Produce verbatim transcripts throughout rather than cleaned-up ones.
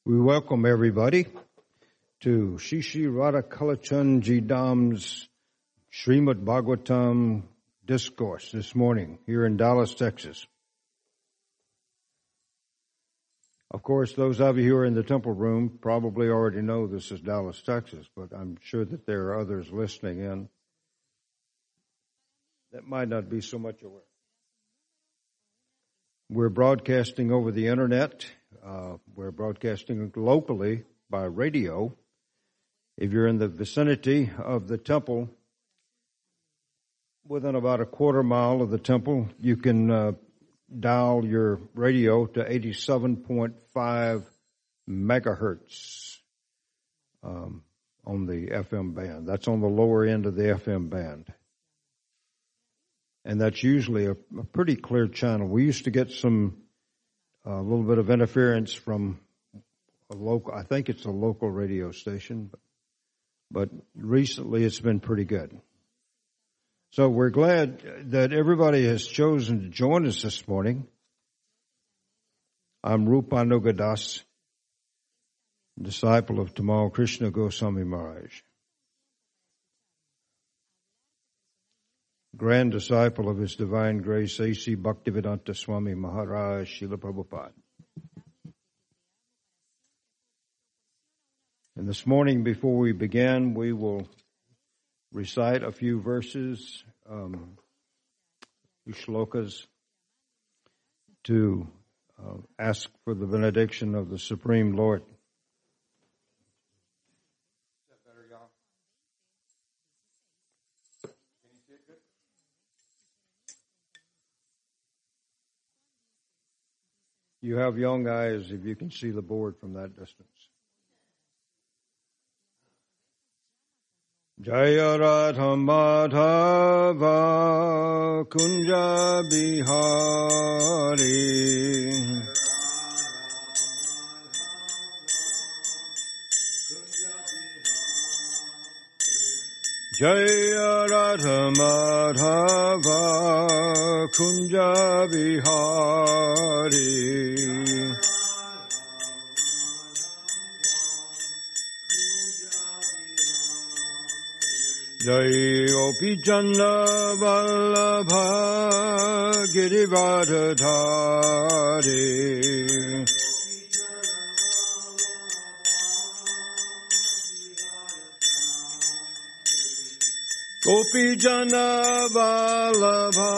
We welcome everybody to Shishi Radha Kalachandji Dam's Srimad Bhagavatam discourse this morning here in Dallas, Texas. Of course, those of you who are in the temple room probably already know this is Dallas, Texas, but I'm sure that there are others listening in that might not be so much aware. We're broadcasting over the internet. Uh, we're broadcasting locally by radio. If you're in the vicinity of the temple, within about a quarter mile of the temple, you can uh, dial your radio to eighty-seven point five megahertz um, on the F M band. That's on the lower end of the F M band. And that's usually a, a pretty clear channel. We used to get some, a uh, little bit of interference from a local, I think it's a local radio station, but, but recently it's been pretty good. So we're glad that everybody has chosen to join us this morning. I'm Rupanuga Das, disciple of Tamal Krishna Goswami Maharaj, grand disciple of His Divine Grace A C Bhaktivedanta Swami Maharaj Srila Prabhupada. And this morning, before we begin, we will recite a few verses, um, few shlokas, to uh, ask for the benediction of the Supreme Lord. You have young eyes if you can see the board from that distance. Jaya Radha Madhava Kunja Bihari Jaya Radha Madhava Kunja Bihari Jai Gopi Chanda Vallabha Girivardhari Gopi Chanda Vallabha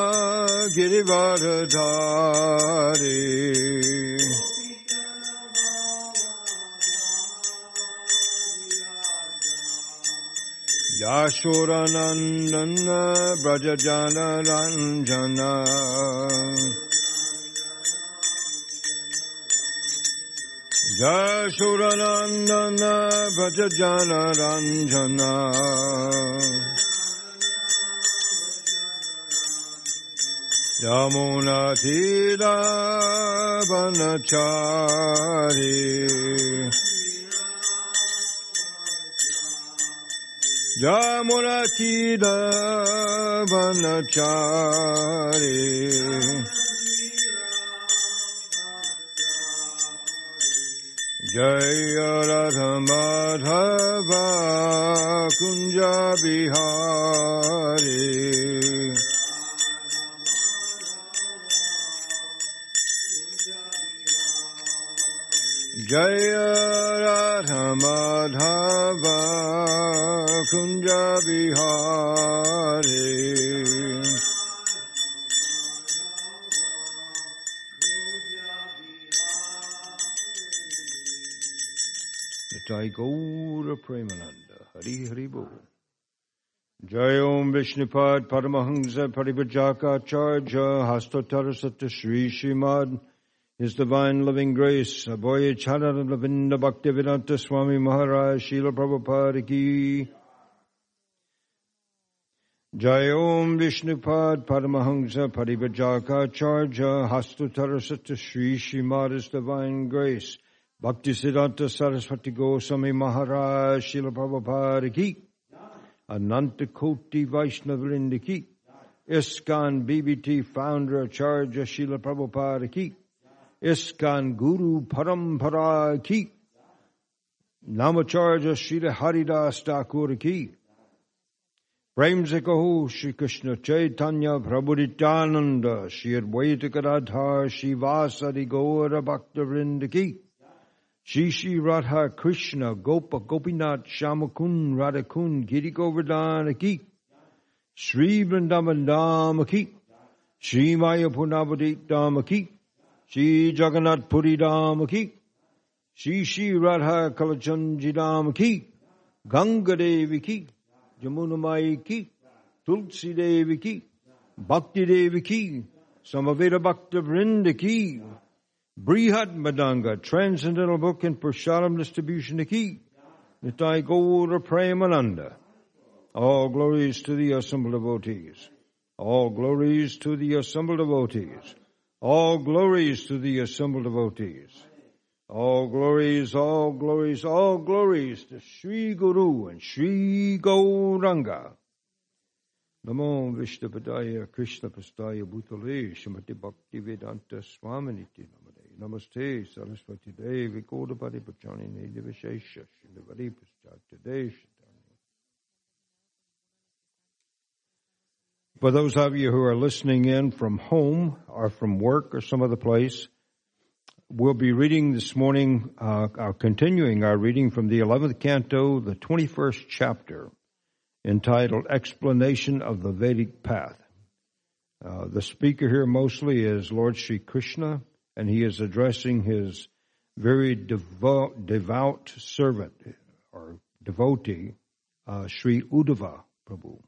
Girivardhari Yashodanandana Brajajana Ranjana Yashodanandana Brajajana Ranjana Yamuna Tira Vanachari Yamuna Tira Vanachari Jaya Radha Madhava Kunja Bihari Jaya Radha Madhava Kunja Bihari Nitai Gaura Premananda Hari Hari Bol Jai Om Vishnupad Paramahansa Paribhajaka Charja Hastotara Satta Shri Srimad His Divine Living Grace, Abhoya Charana Lavinda Bhaktivedanta Swami Maharaj Srila Prabhupada Ki. Jai Om Vishnupad Paramahansa Paribhajaka Charja Hastutara Satta Shri Srimad His Divine Grace, Bhaktisiddhanta Saraswati Goswami Maharaj Srila Prabhupada Ki. Ananta Koti Vaishnavrinda Ki. ISKCON B B T Founder Acharya Srila Prabhupada Ki. Iskan Guru Parampara Ki, Namacharya Shri Haridas Thakur Ki, Prem se kaho Shri Krishna Chaitanya Prabhu Nityananda, Shri Advaita Gadadhar Shri Vasari Gaura Bhakta Vrinda Ki, Shri Shri Radha Krishna Gopa Gopinath Shamakun Radhakun Giri Govardhana Ki, Shri Vrindavan Dhama Ki, Shri Mayapur Navadip Dhama Ki, Shri Jagannath Puri Dhama Ki, Shri Shri Radha Kalachandji Dhama Ki, Ganga Devi Ki, Jamuna Mai Ki, Tulsi Devi Ki, Bhakti Devi Ki, Samaveda Bhakta Vrinda Ki, Brihat Madanga, Transcendental Book and Prashadam Distribution Ki, Nitai Gaura Premananda. All glories to the assembled devotees. All glories to the assembled devotees. All glories to the assembled devotees. All glories, all glories, all glories to Sri Guru and Sri Gauranga. Namo Vishnupadaya Krishna Pastaya Bhutale Srimati Bhakti Vedanta Swaminiti Namade. Namaste Saraswati Devi Gaudapati Pachani Nedi Vishesha Srinivadi Paschata Desh. For those of you who are listening in from home or from work or some other place, we'll be reading this morning, uh, uh, continuing our reading from the eleventh canto, the twenty-first chapter, entitled Explanation of the Vedic Path. Uh, the speaker here mostly is Lord Sri Krishna, and he is addressing his very devout, devout servant or devotee, uh, Sri Uddhava Prabhu.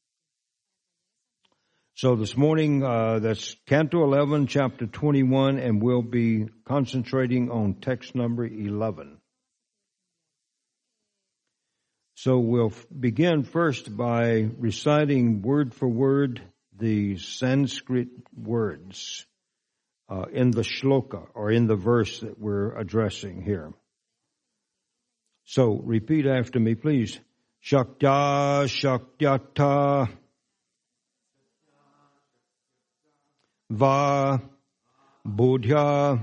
So this morning, uh, that's Canto eleven, Chapter twenty-one, and we'll be concentrating on text number eleven. So we'll f- begin first by reciting word for word the Sanskrit words uh, in the shloka, or in the verse that we're addressing here. So repeat after me, please. Shaktya Shakyata Va Bodhya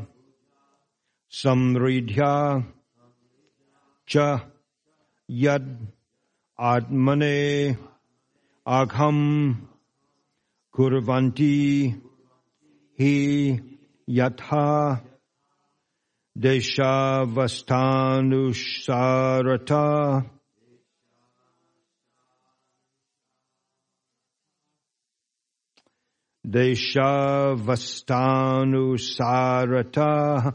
Samridhya Cha Yad Atmane Agham Kurvanti Hi Yatha Deshavasthanusarata Deshavasthanusarata.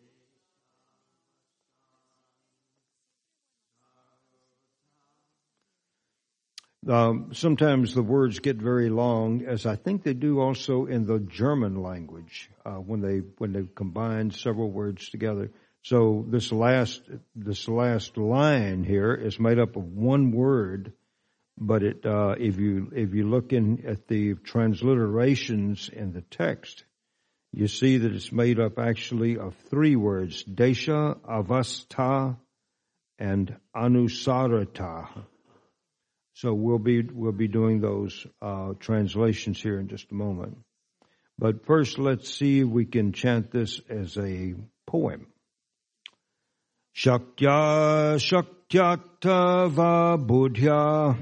Um, sometimes the words get very long, as I think they do also in the German language uh, when they when they combine several words together. So this last this last line here is made up of one word. But it, uh, if you if you look in at the transliterations in the text, you see that it's made up actually of three words: Desha, Avastha, and Anusarata. So we'll be we'll be doing those uh, translations here in just a moment. But first, let's see if we can chant this as a poem. Shaktya Shakyata Va Bodhya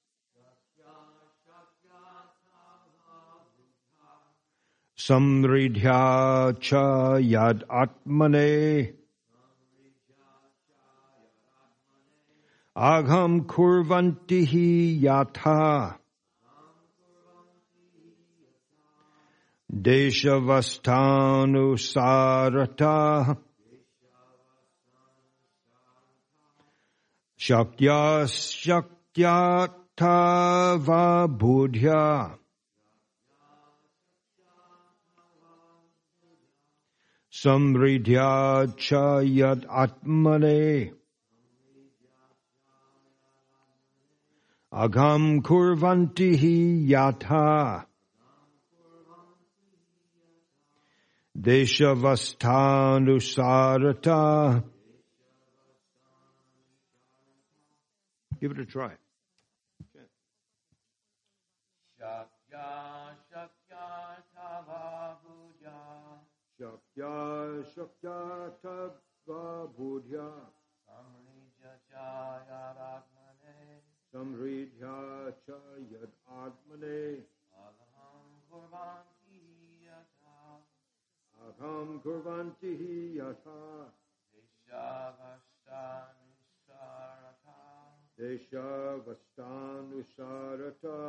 Samridhya cha yad atmane agham kurvantihi yatha deshavasthanusarata shaktya shakyata va bodhya Samridhya cha yad atmane agham kurvantihi yatha deshavasthanusarata. Give it a try. Shakya Shakya Tava Buddha Shakya Shakya Tabha Budhya Samridhya cha yadatmane Samridhya cha Yad Atmane Agham kurvanti yata Agham Kurvanti Yatha Deshavashtanusarata Desha Vastanusarata.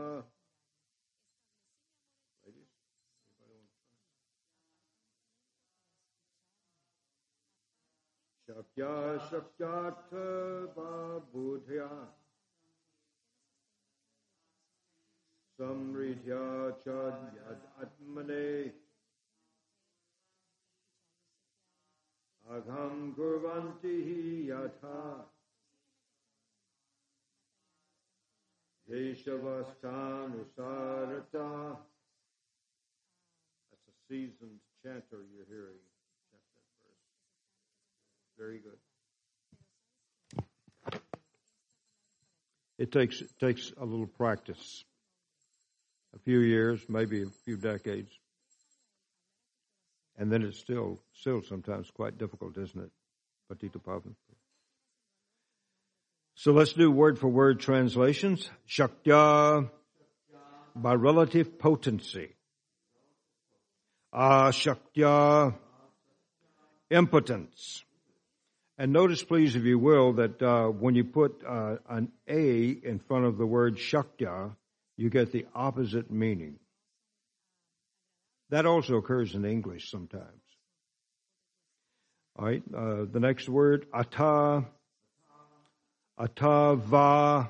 Ladies, anybody want to try? Shakya Shakyata Babudhya Samridhya Chad Yad Atmane Agham Kurvanti Yatha Deshavasthanusarata. That's a seasoned chanter you're hearing. Chant that verse. Very good. It takes it takes a little practice. A few years, maybe a few decades. And then it's still still sometimes quite difficult, isn't it? Patita Pavan. So let's do word for word translations. Shaktya by relative potency. Ashaktya, impotence. And notice, please, if you will, that uh, when you put uh, an A in front of the word Shaktya, you get the opposite meaning. That also occurs in English sometimes. All right, uh, the next word, Ata, Atava,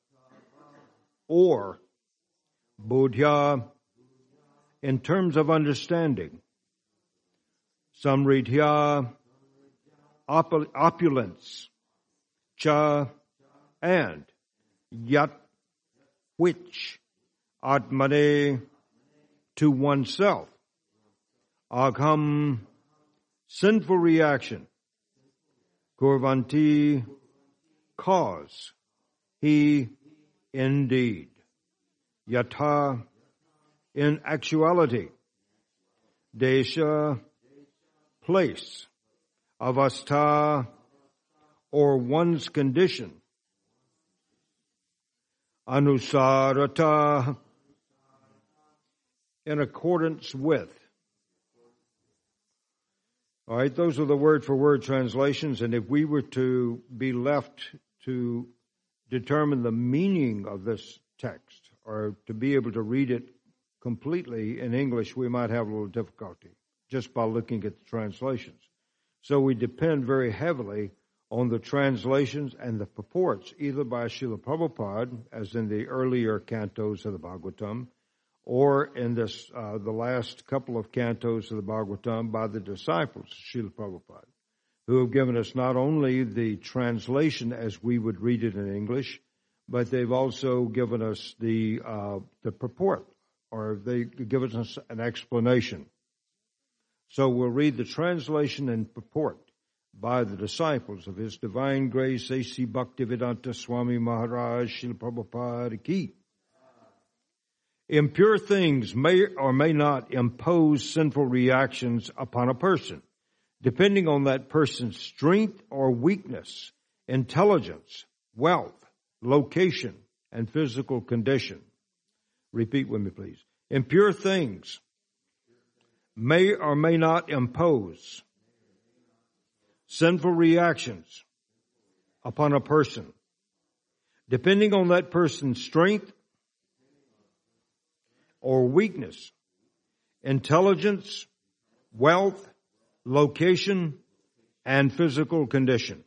or Bodhya, in terms of understanding. Samridhya, opul- opulence, cha, and yat, which, atmane, to oneself, agham, sinful reaction, kurvanti, cause, he, indeed, yatha, in actuality, desha, place, avastha, or one's condition, anusarata, in accordance with. All right, those are the word-for-word translations, and if we were to be left to determine the meaning of this text, or to be able to read it completely in English, we might have a little difficulty just by looking at the translations. So we depend very heavily on the translations and the purports, either by Srila Prabhupada, as in the earlier cantos of the Bhagavatam, or in this uh, the last couple of cantos of the Bhagavatam by the disciples of Srila Prabhupada, who have given us not only the translation as we would read it in English, but they've also given us the uh, the purport, or they've given us an explanation. So we'll read the translation and purport by the disciples of His Divine Grace, A C Bhaktivedanta Swami Maharaj Srila Prabhupada Ki. Impure things may or may not impose sinful reactions upon a person, depending on that person's strength or weakness, intelligence, wealth, location, and physical condition. Repeat with me, please. Impure things may or may not impose sinful reactions upon a person, depending on that person's strength or weakness, intelligence, wealth, location, and physical condition.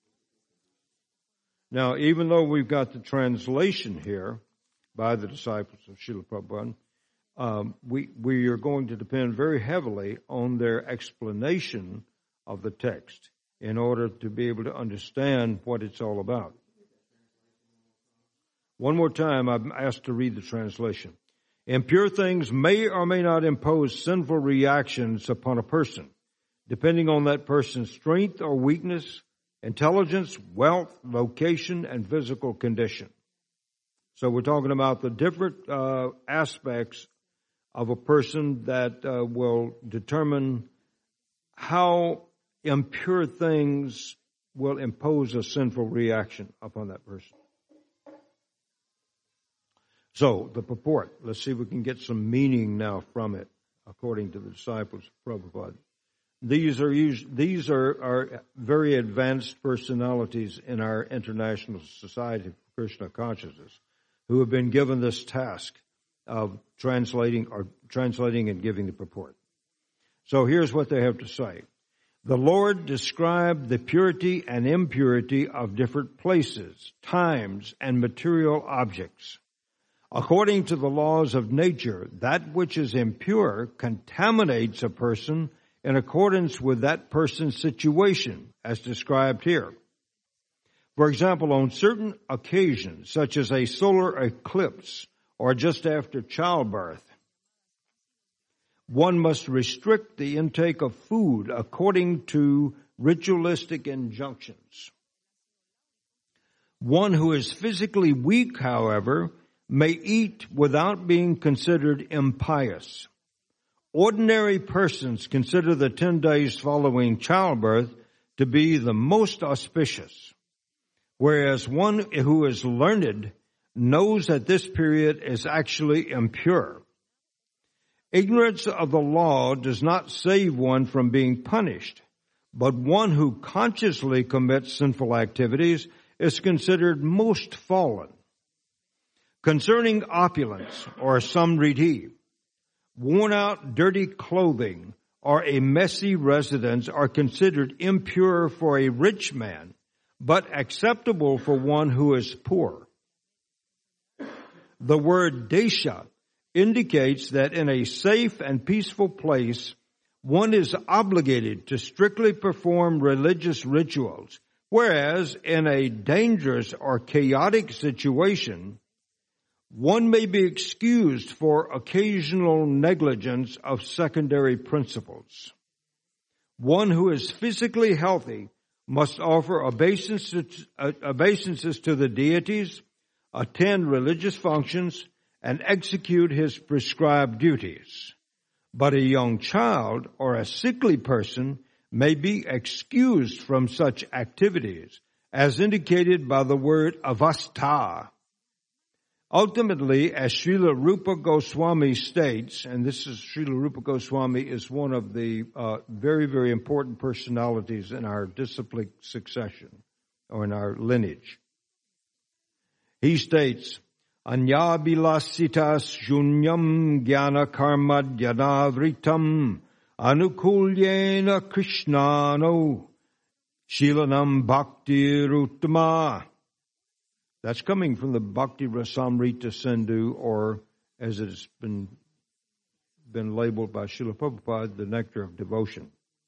Now, even though we've got the translation here by the disciples of Srila Prabhupada, um, we, we are going to depend very heavily on their explanation of the text in order to be able to understand what it's all about. One more time, I'm asked to read the translation. Impure things may or may not impose sinful reactions upon a person, depending on that person's strength or weakness, intelligence, wealth, location, and physical condition. So we're talking about the different uh, aspects of a person that uh, will determine how impure things will impose a sinful reaction upon that person. So, the purport. Let's see if we can get some meaning now from it, according to the disciples of Prabhupada. These are used, these are, are very advanced personalities in our International Society for Krishna Consciousness who have been given this task of translating or translating and giving the purport. So here's what they have to say. The Lord described the purity and impurity of different places, times, and material objects. According to the laws of nature, that which is impure contaminates a person in accordance with that person's situation, as described here. For example, on certain occasions, such as a solar eclipse or just after childbirth, one must restrict the intake of food according to ritualistic injunctions. One who is physically weak, however, may eat without being considered impious. Ordinary persons consider the ten days following childbirth to be the most auspicious, whereas one who is learned knows that this period is actually impure. Ignorance of the law does not save one from being punished, but one who consciously commits sinful activities is considered most fallen. Concerning opulence or samriddhi, worn-out, dirty clothing or a messy residence are considered impure for a rich man, but acceptable for one who is poor. The word desha indicates that in a safe and peaceful place, one is obligated to strictly perform religious rituals, whereas in a dangerous or chaotic situation, one may be excused for occasional negligence of secondary principles. One who is physically healthy must offer obeisances, obeisances to the deities, attend religious functions, and execute his prescribed duties. But a young child or a sickly person may be excused from such activities, as indicated by the word avastha. Ultimately, as Srila Rupa Goswami states, and this is Srila Rupa Goswami is one of the uh, very, very important personalities in our disciplic succession, or in our lineage. He states, Anyabilasitas shunyam jnana karma dyanavritam anukulyena krishnano shilanam bhaktiruttama. That's coming from the Bhakti Rasamrita Sindhu, or as it has been, been labeled by Srila Prabhupada, the Nectar of Devotion.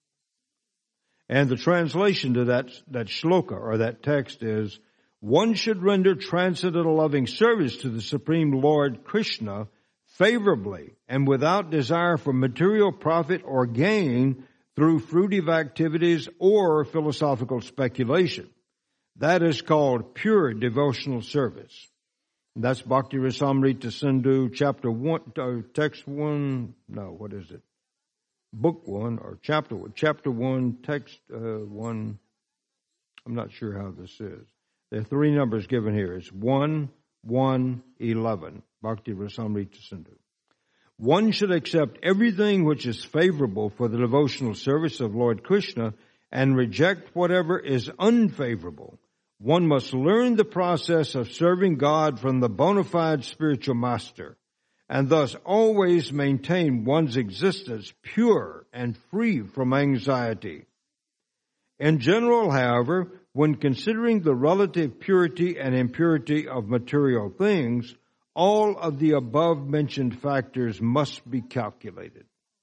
And the translation to that, that shloka, or that text is, one should render transcendental loving service to the Supreme Lord Krishna favorably and without desire for material profit or gain through fruitive activities or philosophical speculation. That is called pure devotional service. That's Bhakti Rasamrita Sindhu, chapter one, uh, text one, no, what is it? Book one, or chapter one, chapter one, text uh, one. I'm not sure how this is. There are three numbers given here. It's one, one, eleven, Bhakti Rasamrita Sindhu. One should accept everything which is favorable for the devotional service of Lord Krishna and reject whatever is unfavorable. One must learn the process of serving God from the bona fide spiritual master, and thus always maintain one's existence pure and free from anxiety. In general, however, when considering the relative purity and impurity of material things, all of the above-mentioned factors must be calculated.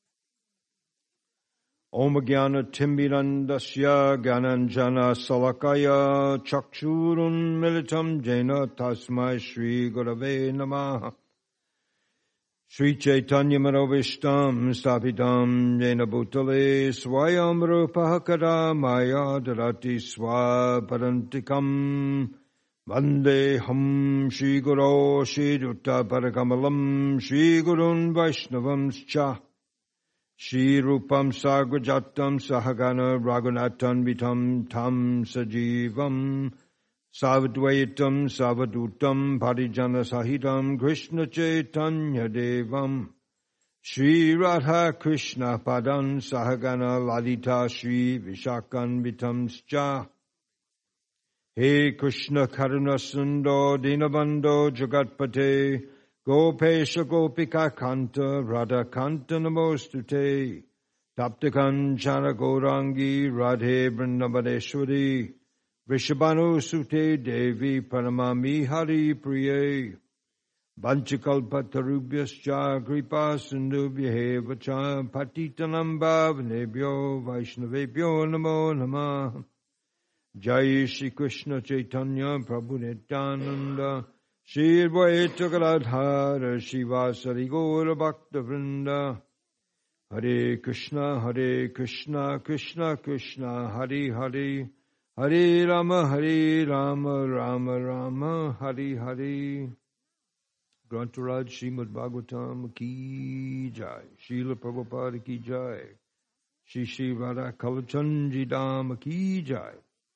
Om Jnana Timirandasya Gyananjana Salakaya Chakshurun Militam Jena Tasmai Shri Gurave Namaha Shri Chaitanya Manovishtam Stapitam Jena Bhutale Swayam Rupahakara Maya Dharati Swaparantikam Vandeham Shri Guru Shri Dutta Parakamalam Shri Gurun Vaishnavamscha Shri Rupam Sagrajatam Sahagana Raghunatham Vitam Tam Sajivam Savadvaitam Savadutam Parijana Sahitam Krishna Chaitanya Devam Shri Radha Krishna Padan Sahagana Ladita Shri Vishakan Vitamscha He Krishna Karuna Sundo Dinabando Jagatpate Gopesha Gopika Kanta Radha Kanta Namostute Taptakanchana Gaurangi Radhe Vrindavadeshwari Vrishabhanu Sute Devi Paramami Hari Priye Vanchakalpatarubhyascha Kripa Sindhubhya Vacha Patitanam Bhavanebhyo Vaishnavebhyo Namo Namah Jai Shri Krishna Chaitanya Prabhu Nityananda Shri Advaita Gadadhara Shivasari Gaura Bhakta Vrinda Hare Krishna Hare Krishna Krishna Krishna Hare Hare Hare Rama Hare Rama Rama Rama Hare Hare Grantaraj Srimad Bhagavatam Ki Jai Srila Prabhupada Ki Jai Shri Shri Radha Kalachandji Dham Ki Jai.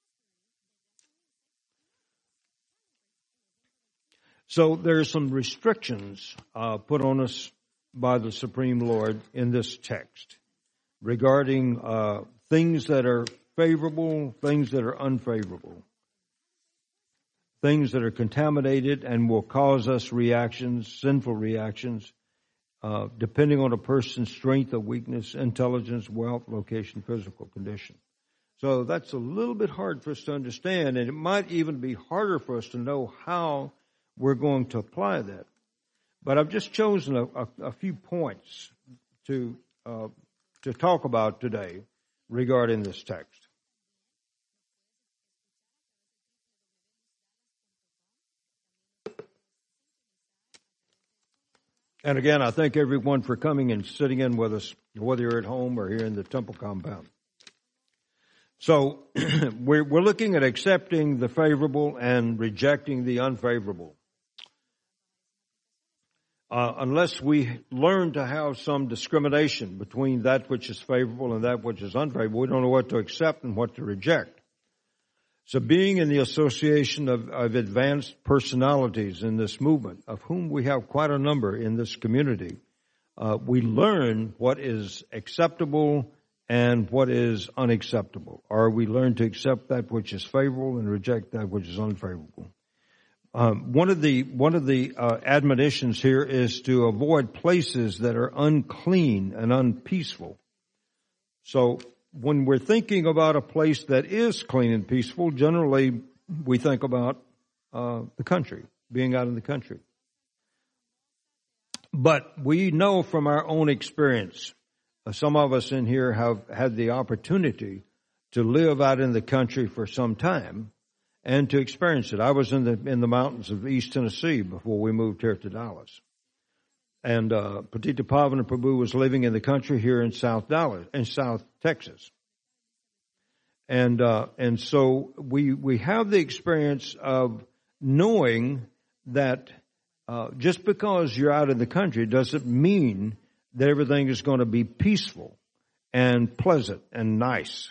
So there are some restrictions uh, put on us by the Supreme Lord in this text regarding uh, things that are favorable, things that are unfavorable, things that are contaminated and will cause us reactions, sinful reactions, uh, depending on a person's strength or weakness, intelligence, wealth, location, physical condition. So that's a little bit hard for us to understand, and it might even be harder for us to know how we're going to apply that. But I've just chosen a, a, a few points to uh, to talk about today regarding this text. And again, I thank everyone for coming and sitting in with us, whether you're at home or here in the temple compound. So we're, we're looking at accepting the favorable and rejecting the unfavorable. Uh, unless we learn to have some discrimination between that which is favorable and that which is unfavorable, we don't know what to accept and what to reject. So being in the association of, of advanced personalities in this movement, of whom we have quite a number in this community, uh, we learn what is acceptable and what is unacceptable. Or we learn to accept that which is favorable and reject that which is unfavorable. Um, one of the one of the uh, admonitions here is to avoid places that are unclean and unpeaceful. So when we're thinking about a place that is clean and peaceful, generally we think about uh, the country, being out in the country. But we know from our own experience, uh, some of us in here have had the opportunity to live out in the country for some time and to experience it. I was in the in the mountains of East Tennessee before we moved here to Dallas. And uh, Patita Pavana Prabhu was living in the country here in South Dallas, in South Texas. And uh, and so we we have the experience of knowing that uh, just because you're out in the country doesn't mean that everything is going to be peaceful and pleasant and nice.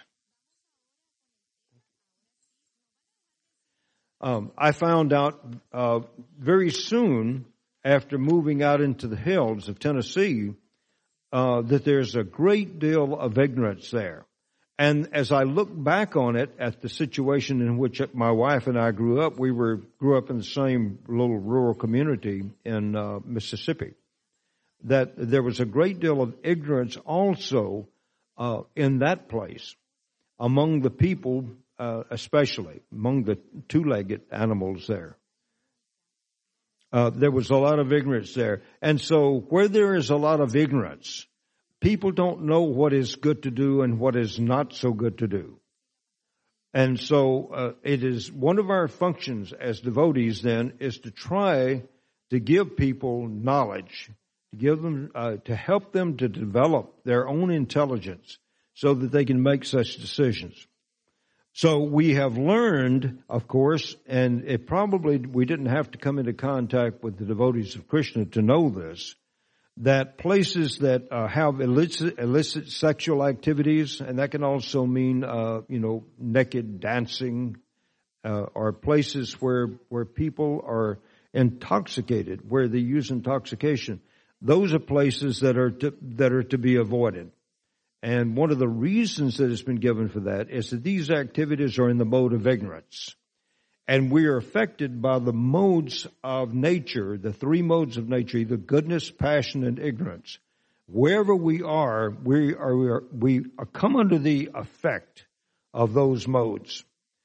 Um, I found out uh, very soon after moving out into the hills of Tennessee uh, that there's a great deal of ignorance there. And as I look back on it at the situation in which my wife and I grew up, we were grew up in the same little rural community in uh, Mississippi, that there was a great deal of ignorance also uh, in that place among the people, uh, especially among the two-legged animals there. Uh, there was a lot of ignorance there. And so where there is a lot of ignorance, people don't know what is good to do and what is not so good to do. And so uh, it is one of our functions as devotees then is to try to give people knowledge, to give them, uh, to help them to develop their own intelligence so that they can make such decisions. So we have learned, of course, and it probably we didn't have to come into contact with the devotees of Krishna to know this, that places that uh, have illicit, illicit sexual activities, and that can also mean, uh, you know, naked dancing, uh, or places where where people are intoxicated, where they use intoxication. Those are places that are to, that are to be avoided. And one of the reasons that has been given for that is that these activities are in the mode of ignorance. And we are affected by the modes of nature, the three modes of nature, either goodness, passion, and ignorance. Wherever we are, we are, we, are, we come under the effect of those modes.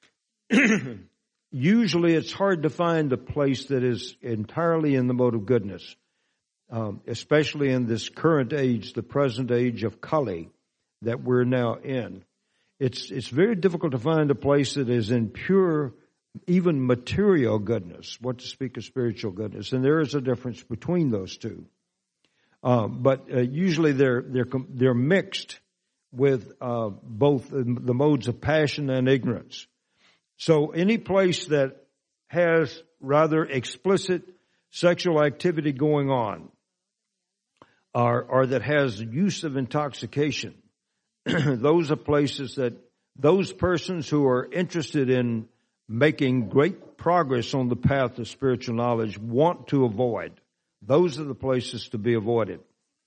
Usually it's hard to find a place that is entirely in the mode of goodness, um, especially in this current age, the present age of Kali that we're now in. It's, it's very difficult to find a place that is in pure, even material goodness, what to speak of spiritual goodness. And there is a difference between those two. Uh, but uh, usually they're, they're, they're mixed with uh, both the modes of passion and ignorance. So any place that has rather explicit sexual activity going on, or, or that has use of intoxication, those are places that those persons who are interested in making great progress on the path of spiritual knowledge want to avoid. Those are the places to be avoided.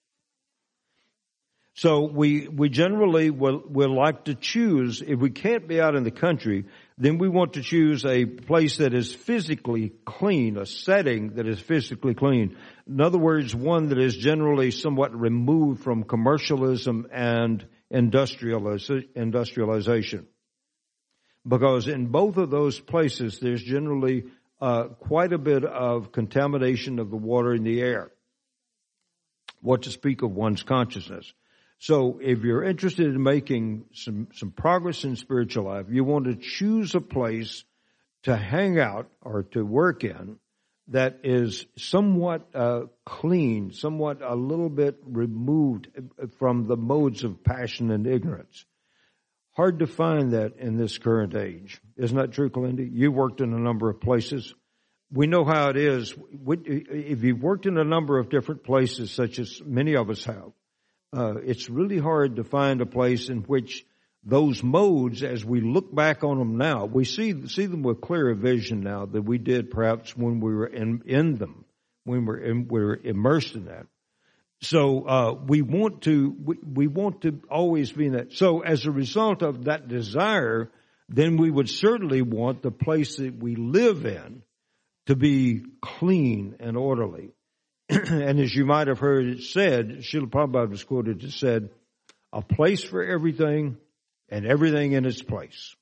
So we we generally will, will like to choose, if we can't be out in the country, then we want to choose a place that is physically clean, a setting that is physically clean. In other words, one that is generally somewhat removed from commercialism and industrialization. Because in both of those places, there's generally uh, quite a bit of contamination of the water and the air. What to speak of one's consciousness. So if you're interested in making some, some progress in spiritual life, you want to choose a place to hang out or to work in that is somewhat uh, clean, somewhat a little bit removed from the modes of passion and ignorance. Hard to find that in this current age. Isn't that true, Kalinda? You worked in a number of places. We know how it is. If you've worked in a number of different places, such as many of us have, uh, it's really hard to find a place in which those modes, as we look back on them now, we see see them with clearer vision now than we did perhaps when we were in, in them, when we were, in, we were immersed in that. So uh, we want to we, we want to always be in that. So as a result of that desire, then we would certainly want the place that we live in to be clean and orderly. And as you might have heard it said, Srila Prabhupada was quoted to said, "A place for everything and everything in its place."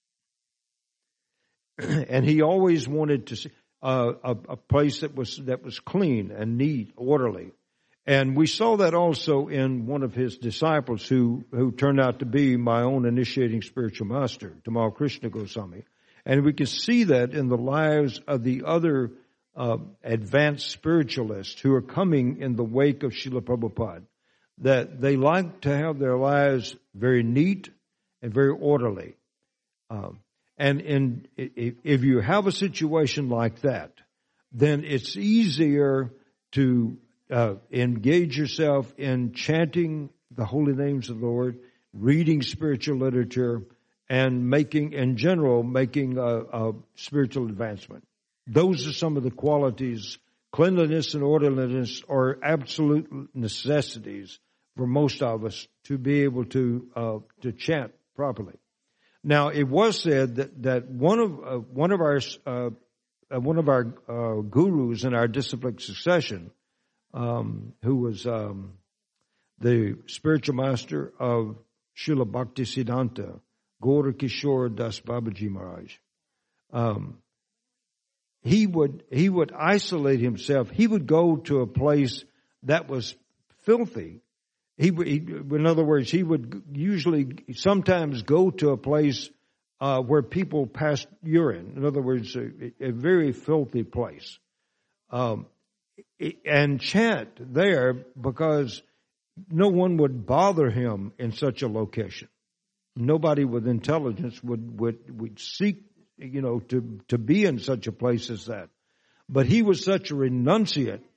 And he always wanted to see uh, a, a place that was that was clean and neat, orderly. And we saw that also in one of his disciples who, who turned out to be my own initiating spiritual master, Tamal Krishna Goswami. And we can see that in the lives of the other uh, advanced spiritualists who are coming in the wake of Srila Prabhupada, that they like to have their lives very neat and very orderly. Um, and in, if you have a situation like that, then it's easier to Uh, engage yourself in chanting the holy names of the Lord, reading spiritual literature, and making, in general, making a, a spiritual advancement. Those are some of the qualities. Cleanliness and orderliness are absolute necessities for most of us to be able to uh, to chant properly. Now, it was said that that one of uh, one of our uh, one of our uh, gurus in our disciplic succession, Um, who was um, the spiritual master of Srila Bhaktisiddhanta, Gaura Kishore Das Babaji Maharaj. Um, he would he would isolate himself. He would go to a place that was filthy. He, he in other words, he would usually sometimes go to a place uh, where people passed urine. In other words, a, a very filthy place. Um, and chant there because no one would bother him in such a location. Nobody with intelligence would, would, would seek, you know, to, to be in such a place as that. But he was such a renunciate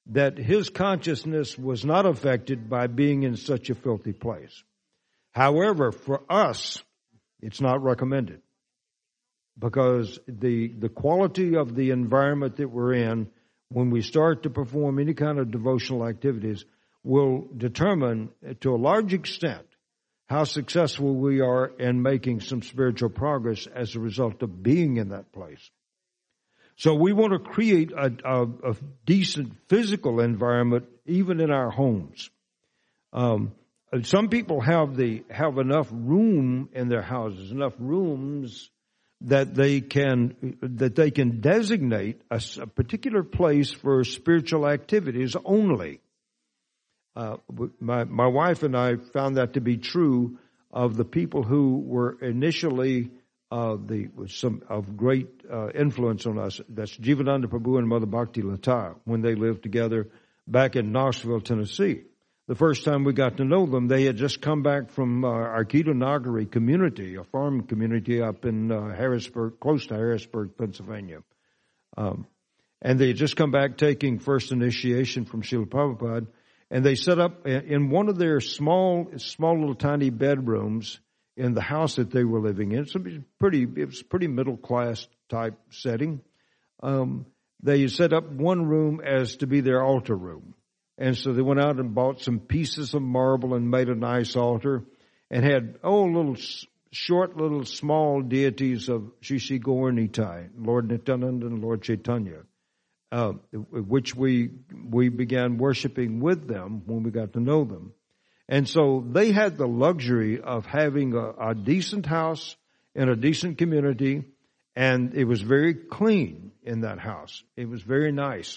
that his consciousness was not affected by being in such a filthy place. However, for us, it's not recommended, because the the quality of the environment that we're in when we start to perform any kind of devotional activities will determine to a large extent how successful we are in making some spiritual progress as a result of being in that place. So we want to create a, a, a decent physical environment even in our homes. Um, some people have the have enough room in their houses, enough rooms that they can that they can designate a, a particular place for spiritual activities only. Uh, my my wife and I found that to be true of the people who were initially uh, the some of great uh, influence on us. That's Jivananda Prabhu and Mother Bhakti Lata when they lived together back in Knoxville, Tennessee. The first time we got to know them, they had just come back from uh, our Arquito Nagari community, a farm community up in uh, Harrisburg, close to Harrisburg, Pennsylvania. Um, and they had just come back taking first initiation from Srila Prabhupada. And they set up in one of their small, small little tiny bedrooms in the house that they were living in. So it was pretty, it was pretty middle class type setting. Um, they set up one room as to be their altar room. And so they went out and bought some pieces of marble and made a nice altar and had, oh, little short, little small deities of Shri Shri Gaur Nitai, Lord Nityananda and Lord Chaitanya. Uh, which we we began worshiping with them when we got to know them. And so they had the luxury of having a, a decent house in a decent community, and it was very clean in that house. It was very nice.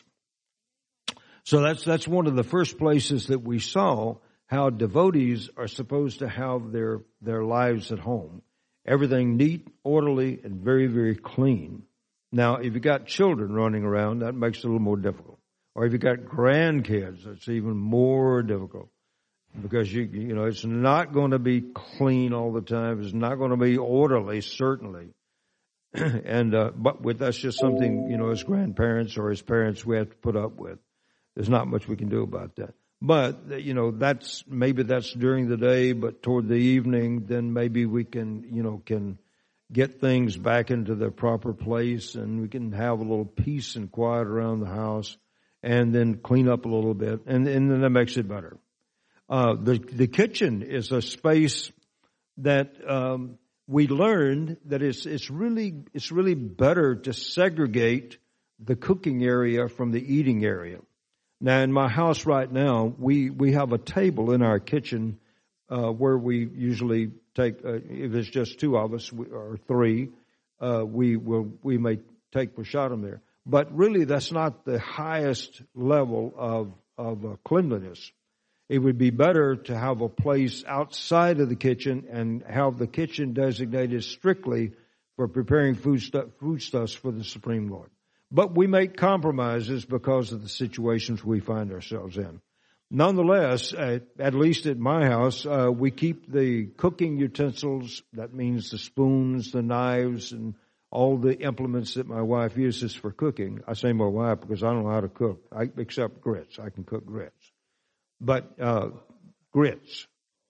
So that's that's one of the first places that we saw how devotees are supposed to have their, their lives at home. Everything neat, orderly, and very, very clean. Now, if you got children running around, that makes it a little more difficult. Or if you got grandkids, it's even more difficult. Because, you you know, it's not going to be clean all the time. It's not going to be orderly, certainly. and uh, But with that's just something, you know, as grandparents or as parents we have to put up with. There's not much we can do about that. But, you know, that's maybe that's during the day, but toward the evening, then maybe we can, you know, can get things back into their proper place, and we can have a little peace and quiet around the house, and then clean up a little bit, and, and then that makes it better. Uh, the the kitchen is a space that um, we learned that it's it's really it's really better to segregate the cooking area from the eating area. Now, in my house right now, we we have a table in our kitchen uh, where we usually take, uh, if it's just two of us we, or three, uh, we will we may take prasadam there. But really, that's not the highest level of of uh, cleanliness. It would be better to have a place outside of the kitchen and have the kitchen designated strictly for preparing food stu- foodstuffs for the Supreme Lord. But we make compromises because of the situations we find ourselves in. Nonetheless, at, at least at my house, uh, we keep the cooking utensils, that means the spoons, the knives, and all the implements that my wife uses for cooking. I say my wife because I don't know how to cook, I, except grits. I can cook grits. But uh, grits.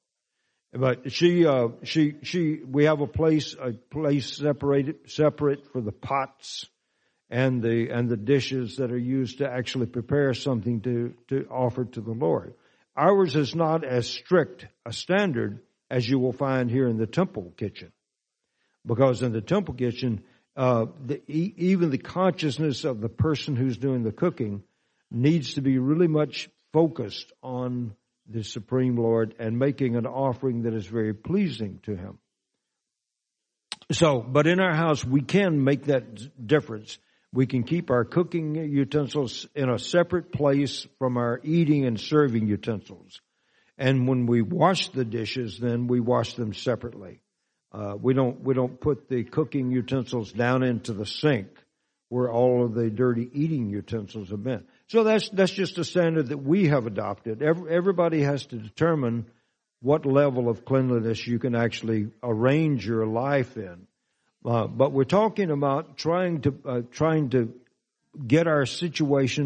But she, uh, she, she, we have a place, a place separated, separate for the pots and the and the dishes that are used to actually prepare something to, to offer to the Lord. Ours is not as strict a standard as you will find here in the temple kitchen. Because in the temple kitchen, uh, the, even the consciousness of the person who's doing the cooking needs to be really much focused on the Supreme Lord and making an offering that is very pleasing to Him. So, but in our house, we can make that difference. We can keep our cooking utensils in a separate place from our eating and serving utensils. And when we wash the dishes, then we wash them separately. Uh, we don't, we don't put the cooking utensils down into the sink where all of the dirty eating utensils have been. So that's, that's just a standard that we have adopted. Every, everybody has to determine what level of cleanliness you can actually arrange your life in. Uh, but we're talking about trying to uh, trying to get our situation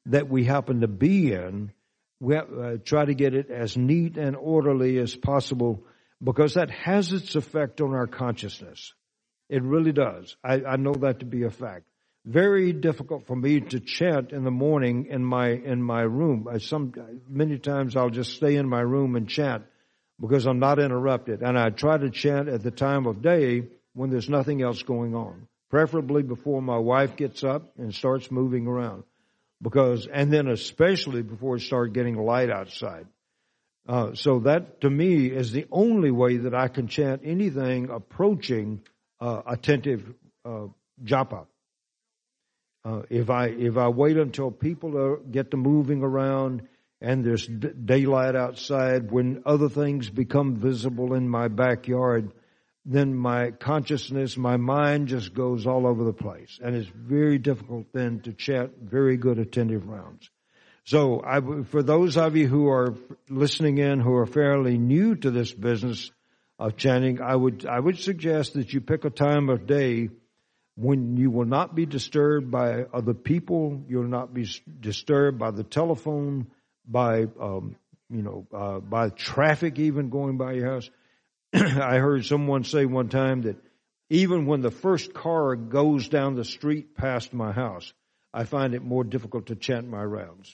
that we happen to be in, we uh, try to get it as neat and orderly as possible, because that has its effect on our consciousness. It really does. I, I know that to be a fact. Very difficult for me to chant in the morning in my in my room. I, some many times I'll just stay in my room and chant because I'm not interrupted. And I try to chant at the time of day when there's nothing else going on, preferably before my wife gets up and starts moving around, because and then especially before it starts getting light outside. Uh, so that to me is the only way that I can chant anything approaching uh, attentive uh, japa. Uh, if I if I wait until people are, get to moving around and there's d- daylight outside, when other things become visible in my backyard, then my consciousness, my mind just goes all over the place, and it's very difficult then to chant very good attentive rounds. So, I, for those of you who are listening in who are fairly new to this business of chanting, I would I would suggest that you pick a time of day when you will not be disturbed by other people, you'll not be disturbed by the telephone, by um, you know, uh, by traffic even going by your house. I heard someone say one time that even when the first car goes down the street past my house, I find it more difficult to chant my rounds.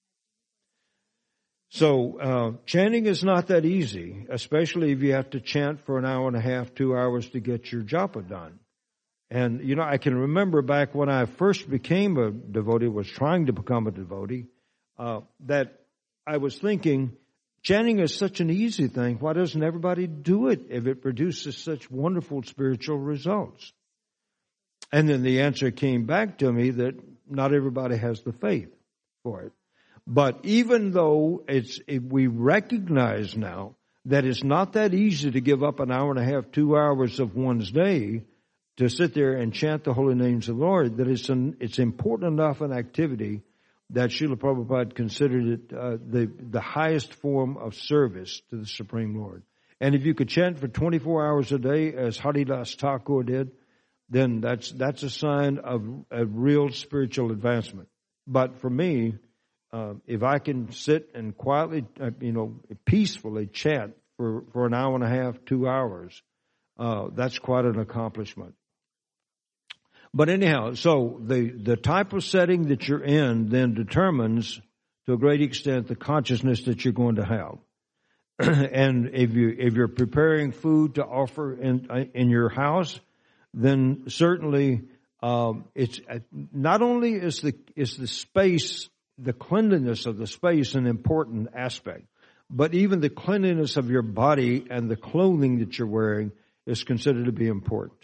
So uh, chanting is not that easy, especially if you have to chant for an hour and a half, two hours to get your japa done. And, you know, I can remember back when I first became a devotee, was trying to become a devotee, uh, that I was thinking, chanting is such an easy thing. Why doesn't everybody do it if it produces such wonderful spiritual results? And then the answer came back to me that not everybody has the faith for it. But even though it's, if we recognize now that it's not that easy to give up an hour and a half, two hours of one's day to sit there and chant the holy names of the Lord, that it's an, it's important enough an activity that Srila Prabhupada considered it uh, the the highest form of service to the Supreme Lord. And if you could chant for twenty-four hours a day, as Haridas Thakur did, then that's that's a sign of a real spiritual advancement. But for me, uh, if I can sit and quietly, uh, you know, peacefully chant for, for an hour and a half, two hours, uh, that's quite an accomplishment. But anyhow, so the, the type of setting that you're in then determines to a great extent the consciousness that you're going to have. And if you if you're preparing food to offer in in your house, then certainly um, it's not only is the is the space, the cleanliness of the space an important aspect, but even the cleanliness of your body and the clothing that you're wearing is considered to be important.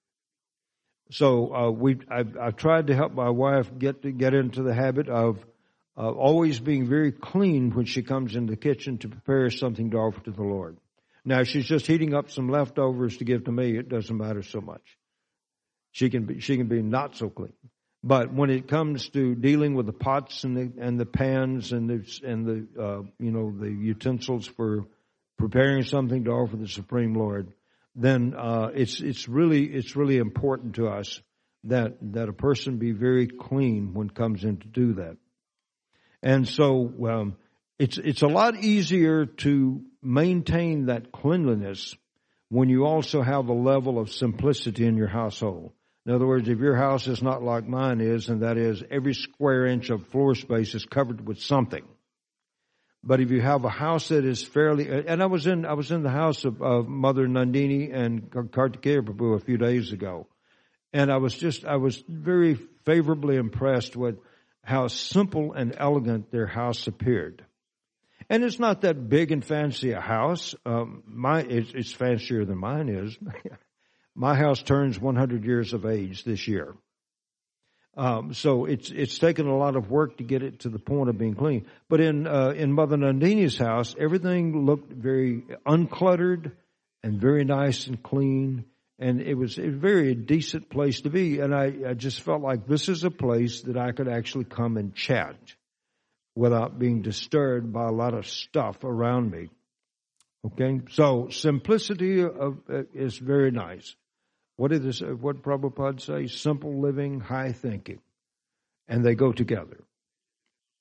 So uh, we, I've, I've tried to help my wife get to get into the habit of uh, always being very clean when she comes in the kitchen to prepare something to offer to the Lord. Now, if she's just heating up some leftovers to give to me, it doesn't matter so much. She can be she can be not so clean. But when it comes to dealing with the pots and the and the pans and the and the uh, you know the utensils for preparing something to offer the Supreme Lord, then uh, it's it's really it's really important to us that that a person be very clean when it comes in to do that. And so um, it's it's a lot easier to maintain that cleanliness when you also have a level of simplicity in your household. In other words, if your house is not like mine is, and that is every square inch of floor space is covered with something. But if you have a house that is fairly, and I was in I was in the house of, of Mother Nandini and Kartikeya Prabhu a few days ago, and I was just I was very favorably impressed with how simple and elegant their house appeared. And it's not that big and fancy a house. Um, my it's, it's fancier than mine is. My house turns one hundred years of age this year. Um, so it's it's taken a lot of work to get it to the point of being clean. But in uh, in Mother Nandini's house, everything looked very uncluttered and very nice and clean, and it was a very decent place to be. And I, I just felt like this is a place that I could actually come and chat without being disturbed by a lot of stuff around me. Okay, so simplicity of, uh, is very nice. What did this? What Prabhupada say? Simple living, high thinking, and they go together.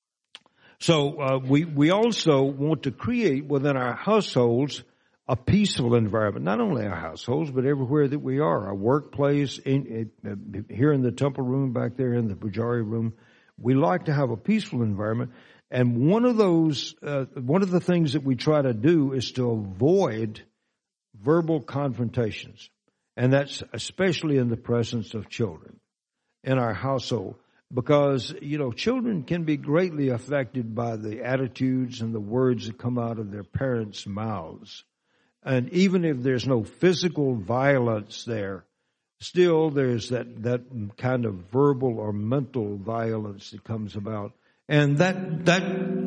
So uh, we we also want to create within our households a peaceful environment, not only our households, but everywhere that we are, our workplace, in, in, here in the temple room, back there in the Pujari room. We like to have a peaceful environment. And one of those, uh, one of the things that we try to do is to avoid verbal confrontations. And that's especially in the presence of children in our household. Because, you know, children can be greatly affected by the attitudes and the words that come out of their parents' mouths. And even if there's no physical violence there, still there's that, that kind of verbal or mental violence that comes about. And that, that,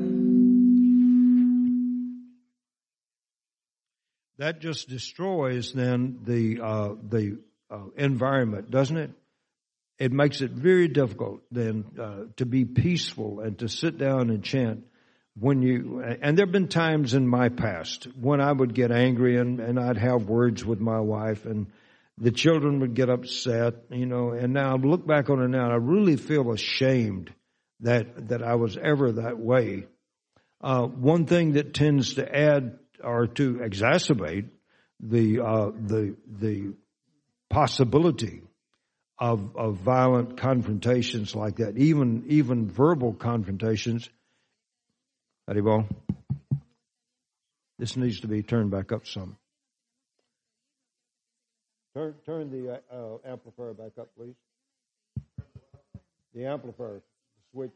that just destroys then the, uh, the, uh, environment, doesn't it? It makes it very difficult then, uh, to be peaceful and to sit down and chant. When you, and there have been times in my past when I would get angry and, and I'd have words with my wife and the children would get upset, you know, and now I look back on it now and I really feel ashamed that, that I was ever that way. Uh, one thing that tends to add or to exacerbate the, uh, the, the possibility of, of violent confrontations like that, even, even verbal confrontations. Haribol, this needs to be turned back up some. Turn, turn the uh, amplifier back up, please. The amplifier, the switch.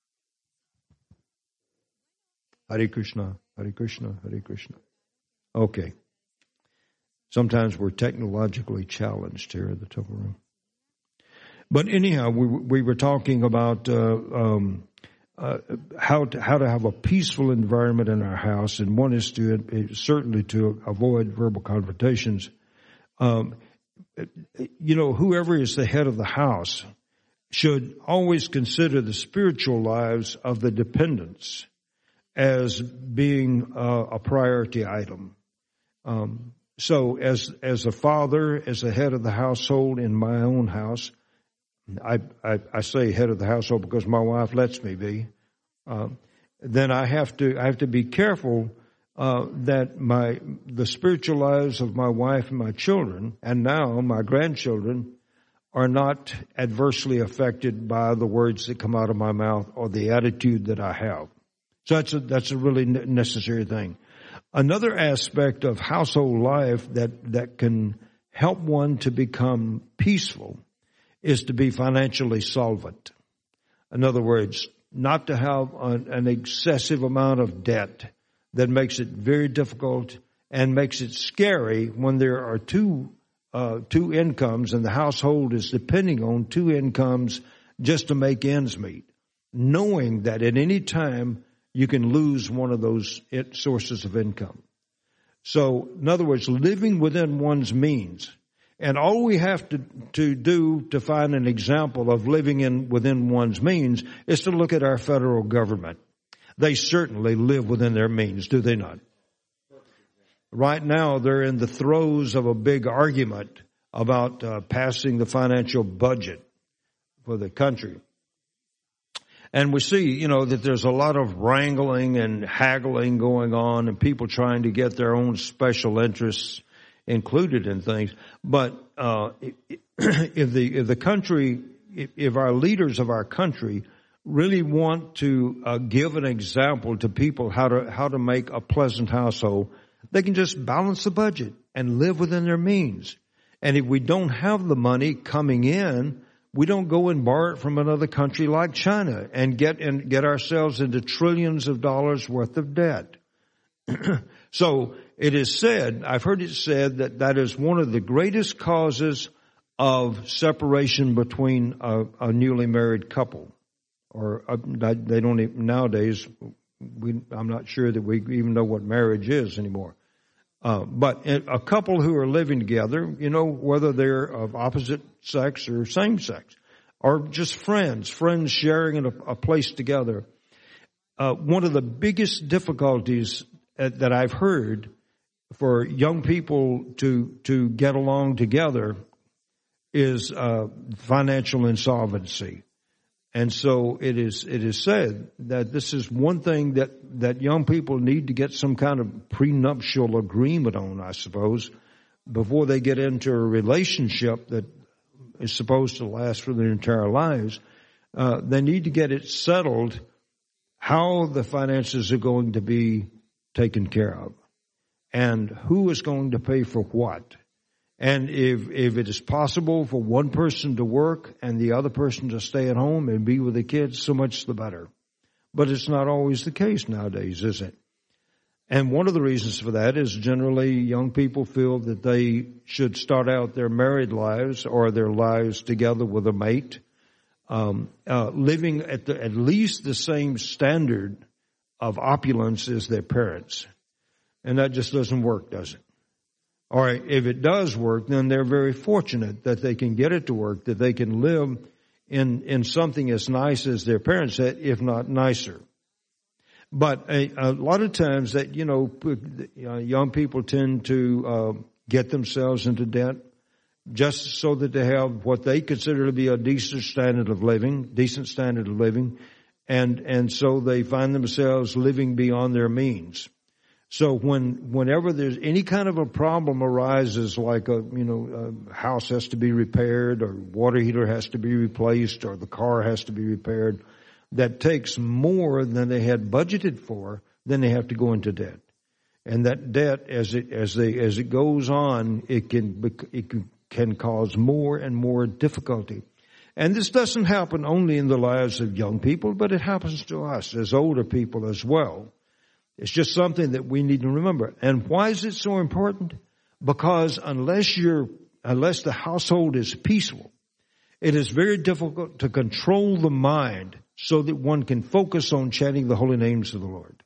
Hare Krishna, Hare Krishna, Hare Krishna. Okay. Sometimes we're technologically challenged here in the temple room. But anyhow, we, we were talking about uh, um, uh, how to, how to have a peaceful environment in our house, and one is to uh, certainly to avoid verbal confrontations. Um, you know, whoever is the head of the house should always consider the spiritual lives of the dependents as being uh, a priority item. Um, so, as as a father, as a head of the household in my own house. I, I, I say head of the household because my wife lets me be. Uh, then I have to I have to be careful uh, that my the spiritual lives of my wife and my children, and now my grandchildren, are not adversely affected by the words that come out of my mouth or the attitude that I have. So that's a that's a really necessary thing. Another aspect of household life that that can help one to become peaceful is to be financially solvent. In other words, not to have an, an excessive amount of debt that makes it very difficult and makes it scary when there are two uh, two incomes and the household is depending on two incomes just to make ends meet, knowing that at any time you can lose one of those sources of income. So, in other words, living within one's means. And all we have to, to do to find an example of living in within one's means is to look at our federal government. They certainly live within their means, do they not? Right now, they're in the throes of a big argument about uh, passing the financial budget for the country. And we see, you know, that there's a lot of wrangling and haggling going on and people trying to get their own special interests included in things. But uh if the if the country, if, if our leaders of our country really want to uh, give an example to people how to how to make a pleasant household, they can just balance the budget and live within their means. And if we don't have the money coming in, we don't go and borrow it from another country like China and get and get ourselves into trillions of dollars worth of debt. So it is said, I've heard it said that that is one of the greatest causes of separation between a, a newly married couple. Or uh, they don't even, nowadays, we, I'm not sure that we even know what marriage is anymore. Uh, but a couple who are living together, you know, whether they're of opposite sex or same sex, or just friends, friends sharing a, a place together. Uh, one of the biggest difficulties that I've heard for young people to to get along together is uh, financial insolvency. And so it is, it is said that this is one thing that, that young people need to get some kind of prenuptial agreement on, I suppose, before they get into a relationship that is supposed to last for their entire lives. Uh, they need to get it settled how the finances are going to be taken care of and who is going to pay for what. And if, if it is possible for one person to work and the other person to stay at home and be with the kids, so much the better. But it's not always the case nowadays, is it? And one of the reasons for that is generally young people feel that they should start out their married lives or their lives together with a mate, um, uh, living at the, at least the same standard of opulence as their parents. And that just doesn't work, does it? Or if it does work, then they're very fortunate that they can get it to work, that they can live in, in something as nice as their parents had, if not nicer. But a, a lot of times that, you know, young people tend to uh, get themselves into debt just so that they have what they consider to be a decent standard of living, decent standard of living, and, and so they find themselves living beyond their means. So when, whenever there's any kind of a problem arises, like a, you know, a house has to be repaired or water heater has to be replaced or the car has to be repaired, that takes more than they had budgeted for, then they have to go into debt. And that debt, as it, as they, as it goes on, it can, it can cause more and more difficulty. And this doesn't happen only in the lives of young people, but it happens to us as older people as well. It's just something that we need to remember. And why is it so important? Because unless you're, unless the household is peaceful, it is very difficult to control the mind so that one can focus on chanting the holy names of the Lord.